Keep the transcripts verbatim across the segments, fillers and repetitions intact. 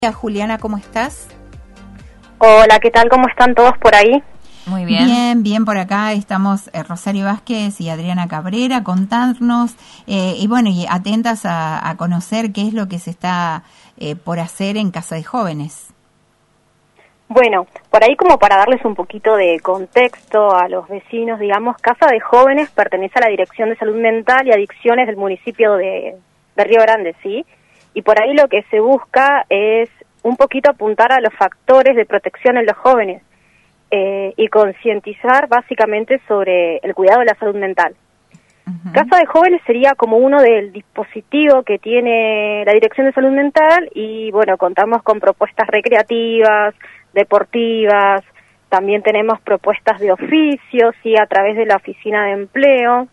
Juliana, ¿cómo estás? Hola, ¿qué tal? ¿Cómo están todos por ahí? Muy bien. Bien, bien por acá. Estamos eh, Rosario Vázquez y Adriana Cabrera, contarnos eh, y bueno, y atentas a, a conocer qué es lo que se está eh, por hacer en Casa de Jóvenes. Bueno, por ahí como para darles un poquito de contexto a los vecinos, digamos, Casa de Jóvenes pertenece a la Dirección de Salud Mental y Adicciones del municipio de, de Río Grande, ¿sí? Y por ahí lo que se busca es un poquito apuntar a los factores de protección en los jóvenes eh, y concientizar básicamente sobre el cuidado de la salud mental. Uh-huh. Casa de Jóvenes sería como uno del dispositivos que tiene la Dirección de Salud Mental y bueno, contamos con propuestas recreativas, deportivas, también tenemos propuestas de oficios, ¿sí? A través de la Oficina de Empleo.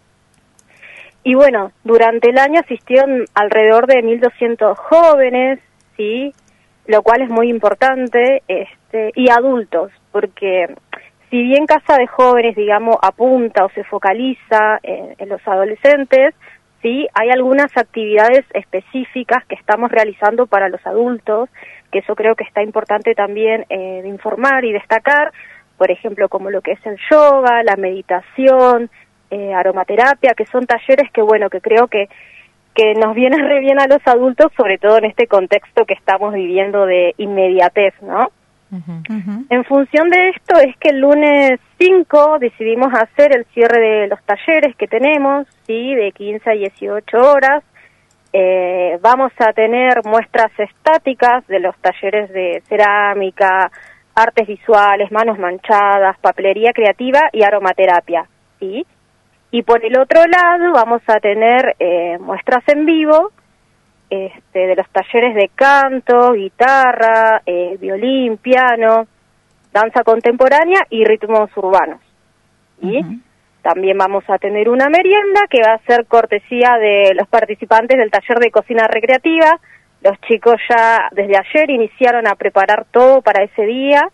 Y bueno, durante el año asistieron alrededor de mil doscientos jóvenes, ¿sí? Lo cual es muy importante, este, y adultos, porque si bien Casa de Jóvenes, digamos, apunta o se focaliza en, en los adolescentes, sí, hay algunas actividades específicas que estamos realizando para los adultos, que eso creo que está importante también eh, de informar y destacar, por ejemplo, como lo que es el yoga, la meditación, eh, aromaterapia, que son talleres que, bueno, que creo que que nos viene re bien a los adultos, sobre todo en este contexto que estamos viviendo de inmediatez, ¿no? Uh-huh. Uh-huh. En función de esto es que el lunes cinco decidimos hacer el cierre de los talleres que tenemos, sí, de quince a dieciocho horas. Eh, vamos a tener muestras estáticas de los talleres de cerámica, artes visuales, manos manchadas, papelería creativa y aromaterapia, ¿sí? Y por el otro lado vamos a tener eh, muestras en vivo este, de los talleres de canto, guitarra, eh, violín, piano, danza contemporánea y ritmos urbanos. ¿Sí? Uh-huh. También vamos a tener una merienda que va a ser cortesía de los participantes del taller de cocina recreativa. Los chicos ya desde ayer iniciaron a preparar todo para ese día,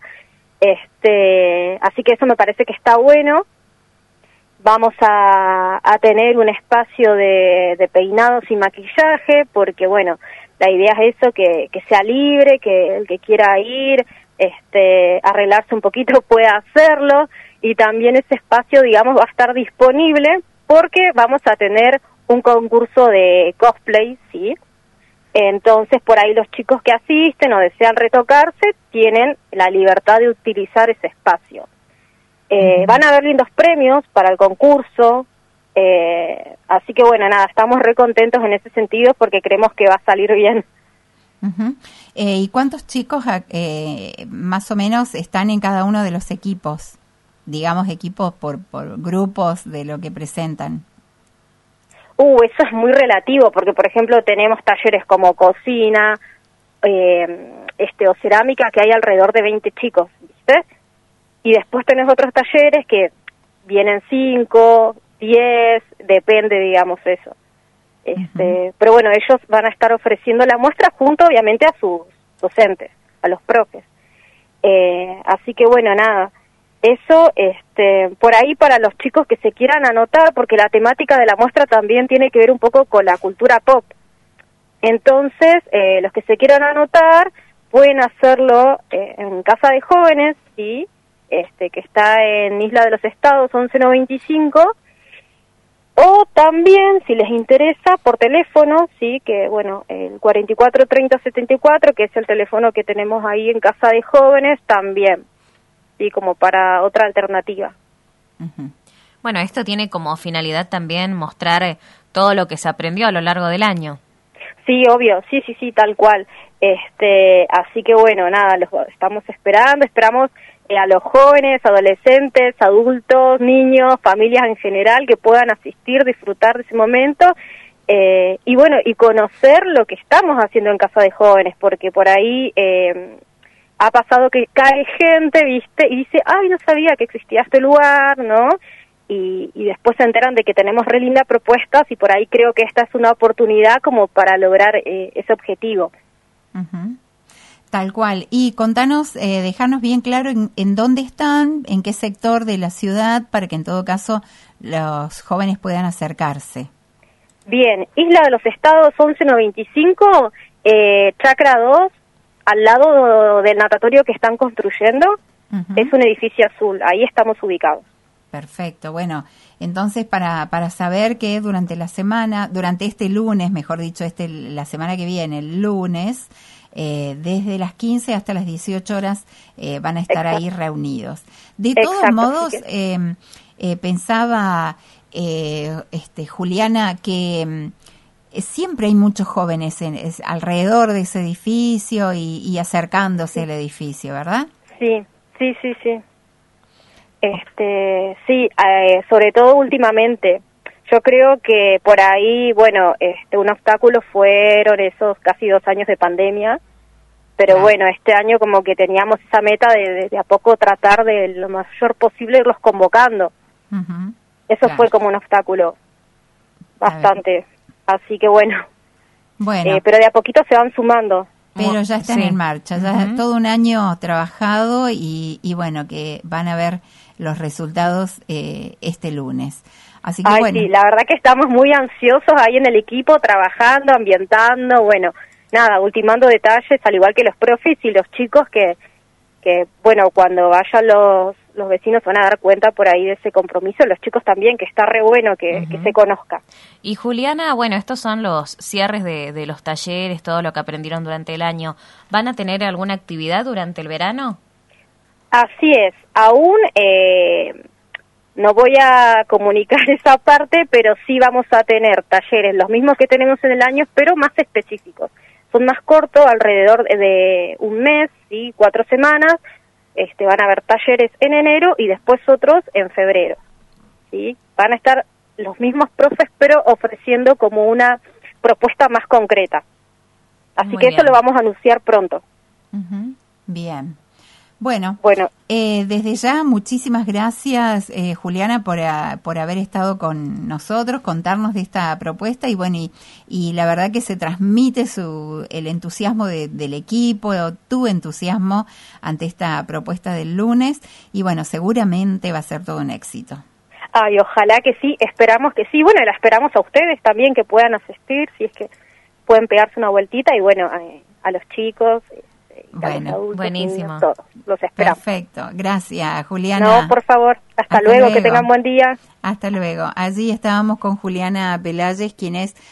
este, así que eso me parece que está bueno. Vamos a, a tener un espacio de, de peinados y maquillaje, porque bueno, la idea es eso, que, que sea libre, que el que quiera ir, este, arreglarse un poquito pueda hacerlo, y también ese espacio, digamos, va a estar disponible porque vamos a tener un concurso de cosplay, ¿sí? Entonces, por ahí los chicos que asisten o desean retocarse tienen la libertad de utilizar ese espacio. Eh, uh-huh. Van a haber lindos premios para el concurso, eh, así que bueno, nada, estamos re contentos en ese sentido porque creemos que va a salir bien. Uh-huh. Eh, ¿Y cuántos chicos eh, más o menos están en cada uno de los equipos? Digamos, equipos por, por grupos de lo que presentan. Uh, eso es muy relativo, porque por ejemplo tenemos talleres como cocina, eh, este o cerámica, que hay alrededor de veinte chicos, ¿viste? Y después tenés otros talleres que vienen cinco, diez, depende, digamos, eso. Este, uh-huh. Pero bueno, ellos van a estar ofreciendo la muestra junto, obviamente, a sus docentes, a los profes. Eh, así que bueno, nada, eso, este, por ahí para los chicos que se quieran anotar, porque la temática de la muestra también tiene que ver un poco con la cultura pop. Entonces, eh, los que se quieran anotar pueden hacerlo eh, en Casa de Jóvenes, ¿sí? Este, que está en Isla de los Estados once noventa y cinco, o también, si les interesa, por teléfono, sí, que bueno, el cuarenta y cuatro treinta setenta y cuatro, que es el teléfono que tenemos ahí en Casa de Jóvenes, también, sí, como para otra alternativa. Uh-huh. Bueno, esto tiene como finalidad también mostrar eh, todo lo que se aprendió a lo largo del año. Sí, obvio, sí, sí, sí, tal cual. Este, así que bueno, nada, los estamos esperando, esperamos eh, a los jóvenes, adolescentes, adultos, niños, familias en general que puedan asistir, disfrutar de ese momento eh, y bueno, y conocer lo que estamos haciendo en Casa de Jóvenes, porque por ahí eh, ha pasado que cae gente, viste, y dice, ay, no sabía que existía este lugar, ¿no? Y, y después se enteran de que tenemos re lindas propuestas y por ahí creo que esta es una oportunidad como para lograr eh, ese objetivo. Uh-huh. Tal cual. Y contanos, eh, dejarnos bien claro en, en dónde están, en qué sector de la ciudad, para que en todo caso los jóvenes puedan acercarse. Bien, Isla de los Estados once noventa y cinco, eh, Chacra dos, al lado del natatorio que están construyendo, uh-huh. es un edificio azul, ahí estamos ubicados. Perfecto, bueno, entonces para, para saber que durante la semana, durante este lunes, mejor dicho, este la semana que viene, el lunes, eh, desde las quince hasta las dieciocho horas eh, van a estar Exacto. ahí reunidos. De Exacto, todos modos, sí que... eh, eh, pensaba eh, este, Juliana que eh, siempre hay muchos jóvenes en, es, alrededor de ese edificio y, y acercándose sí. al edificio, ¿verdad? Sí, sí, sí, sí. Este, sí, eh, sobre todo últimamente. Yo creo que por ahí, bueno, este, un obstáculo fueron esos casi dos años de pandemia, pero ah. bueno, este año como que teníamos esa meta de, de, de a poco tratar de lo mayor posible irlos convocando. Uh-huh. Eso claro. fue como un obstáculo bastante. Así que bueno, bueno. Eh, pero de a poquito se van sumando. Pero ya están sí. en marcha, ya uh-huh. todo un año trabajado y, y bueno, que van a ver los resultados eh, este lunes. Así que Ay, bueno. Sí, la verdad que estamos muy ansiosos ahí en el equipo, trabajando, ambientando, bueno, nada, ultimando detalles, al igual que los profes y los chicos que, que bueno, cuando vayan los, los vecinos van a dar cuenta por ahí de ese compromiso, los chicos también, que está re bueno que, uh-huh. que se conozca. Y Juliana, bueno, estos son los cierres de, de los talleres, todo lo que aprendieron durante el año. ¿Van a tener alguna actividad durante el verano? Así es, aún eh, no voy a comunicar esa parte, pero sí vamos a tener talleres, los mismos que tenemos en el año, pero más específicos. Son más cortos, alrededor de un mes, ¿sí? cuatro semanas. Este, van a haber talleres en enero y después otros en febrero. ¿Sí? Van a estar los mismos profes, pero ofreciendo como una propuesta más concreta. Así Muy que bien. Eso lo vamos a anunciar pronto. Uh-huh. Bien. Bueno, bueno. Eh, desde ya muchísimas gracias eh, Juliana por, a, por haber estado con nosotros, contarnos de esta propuesta y bueno, y, y la verdad que se transmite su el entusiasmo de, del equipo, tu entusiasmo ante esta propuesta del lunes y bueno, seguramente va a ser todo un éxito. Ay, ojalá que sí, esperamos que sí, bueno, la esperamos a ustedes también que puedan asistir, si es que pueden pegarse una vueltita y bueno, a, a los chicos... Bueno, adultos, buenísimo. Niños, todos. Los esperamos. Perfecto, gracias Juliana. No, por favor, hasta, hasta luego, luego, que tengan buen día. Hasta luego. Allí estábamos con Juliana Pelayes, quien es